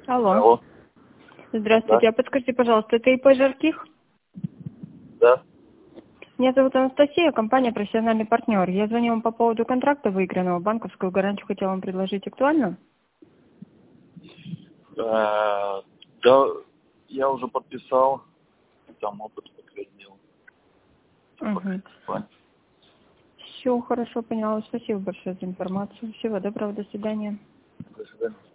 Алло. Алло. Здравствуйте. Да. А подскажите, пожалуйста, это ИП Жарких? Да. Меня зовут Анастасия, компания «Профессиональный партнер». Я звоню вам по поводу контракта выигранного. Банковскую гарантию хотела вам предложить. Актуально? Да, я уже подписал. Там опыт подтвердил. Угу. Все хорошо, поняла. Спасибо большое за информацию. Всего доброго, до свидания. До свидания.